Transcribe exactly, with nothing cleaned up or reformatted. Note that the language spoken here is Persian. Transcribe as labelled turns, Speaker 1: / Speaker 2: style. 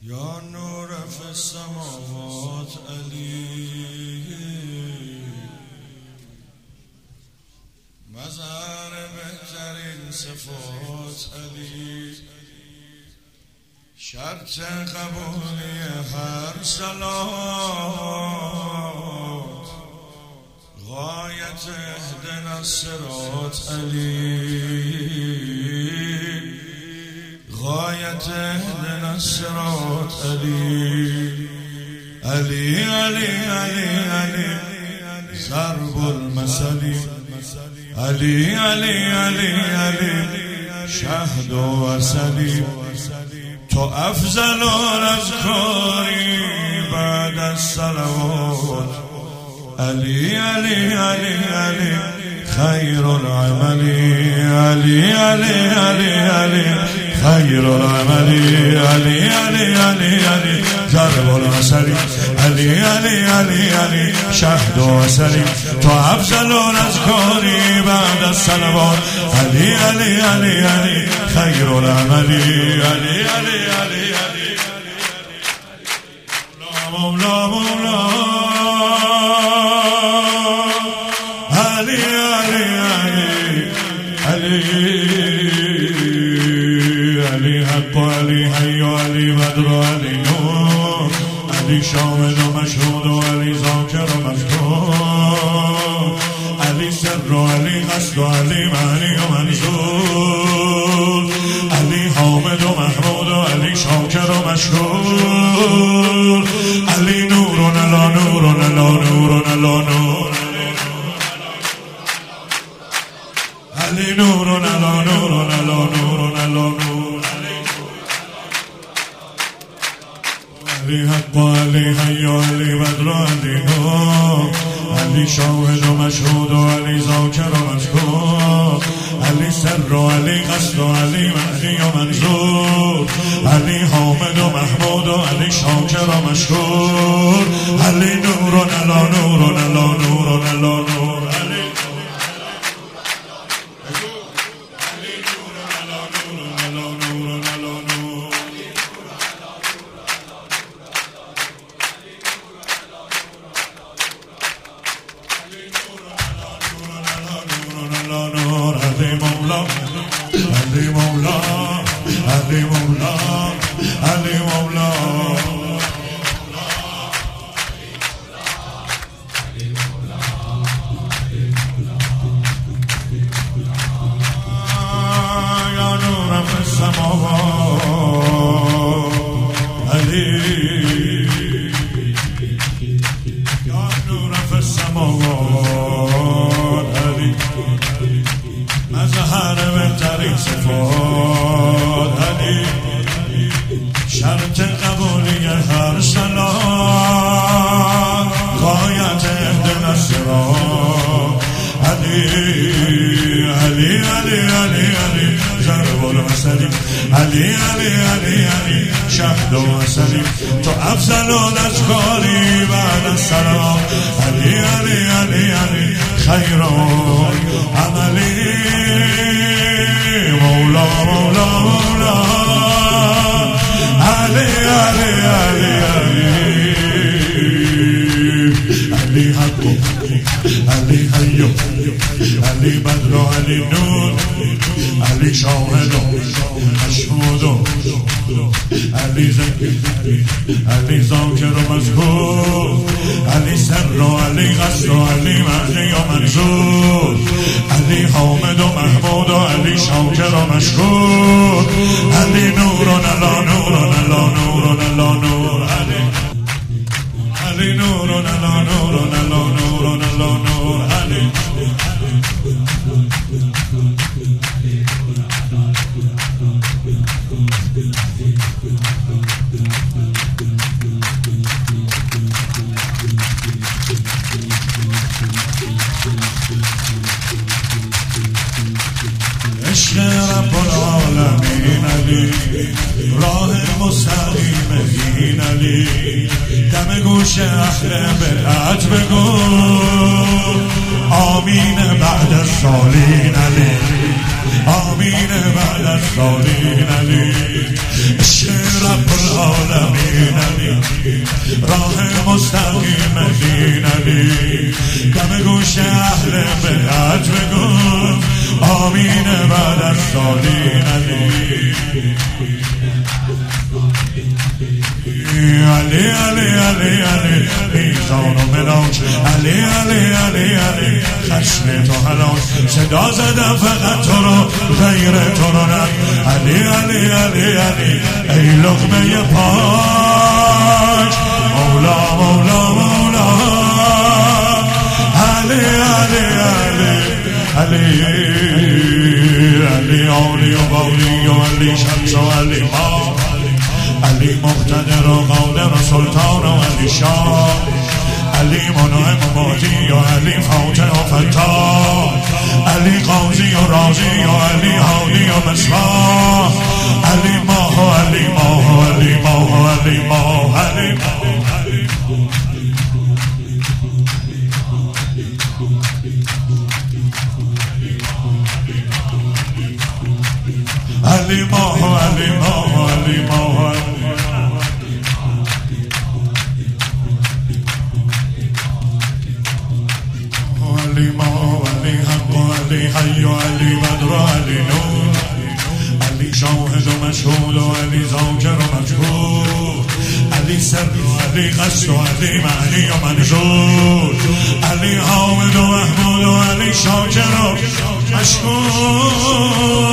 Speaker 1: یا نور فی السماوات علی مظهر بهترین صفات علی شرط قبولی هر صلات غایت اهدنا الصراط علی غایت اهدنا الصراط علی علی علی علی علی ضرب المثل علی علی علی علی شهد و عسلی تو افضل الاذکاری بعد الصلوات علی علی علی علی خیر العمل علی علی علی علی خیر العمل علی علی علی علی ضرب المثل علی علی علی علی شهد و عسلی تو افضل الاذکار بعد الصلوات علی علی علی علی خیر العمل علی علی علی علی مولا مولا علی علی علی علی حق علی حی علی بدر علی نور علی شامل و مشهود و علی ذاکر و مذکور علی سر و علی قصد و علی معنی و منظور علی حامد و محمود و علی شاکر و مشهور علی نور علا نور علا نور علا نور علی نور علا نور علا نور علا نور علی حق علی حی علی بدر علی نور علی شاهد و مشهود و علی ذاکر و مذکور علی سر و علی قصد و علی معنی و منظور علی حامد و محمود و علی شاکر و مشهور علی نور علا نور علا نور علا نور علی علی مولا علی مولا علی مولا علی مولا یا نور فی السماوات علی یا نور فی السماوات علی مظهر بهترین صفات علی شرط قبولی هر صلات غایت اهدنا الصراط علی علی علی علی علی ضرب المثل علی علی علی علی شهد و عسلی تو افضل الاذکار بعد الصلوات علی علی علی علی خیر عملی مولا مولا مولا علی علی علی علی علی حق علی حی علی بدر علی نور علی شاهد مشهود علی ذکر علی ذاکر و مذکور علی سر و علی قصد و علی معنی و منظور علی حامد و محمود و علی شاکر و مشکور علی نور علا نور علا نور علا نور علی علی نور علا نور علا نور علا نور علی عشق رب العالمین علی راه مستقیم دین علی دم گوش اهل بدعت بگو آمین بعد الصالین علی آمین بعد الصالین علی عشق رب العالمین مستقیم دین علی دم گوش اهل بدعت بگو آمین بعد از سالین علی علی علی علی علی میزان و ملاک علی علی علی علی خشم تو حلاک صدا زدم فقط تو رو غیر تو رو نه علی علی علی علی ای لقمه پاک مولا مولا مولا علی علی علی علی علی علی و بالی و علی شمس و علی ما علی مقتدر و قادر و سلطان و علی شاه علی منعم و مادی و علی فاتح و فتاح علی قاضی و راضی و علی هادی و مصباح علی ماه و علی ماه و علی ماه و علی ماه علی علی ماه علی ماه علی ماه علی ماه علی حق علی حی علی بدر علی نور علی شاهد و مشهود و علی ذاکر و مجهود علی سر و علی قصد و علی معنی و منظور علی حامد و محمود و علی شاکر و مشهود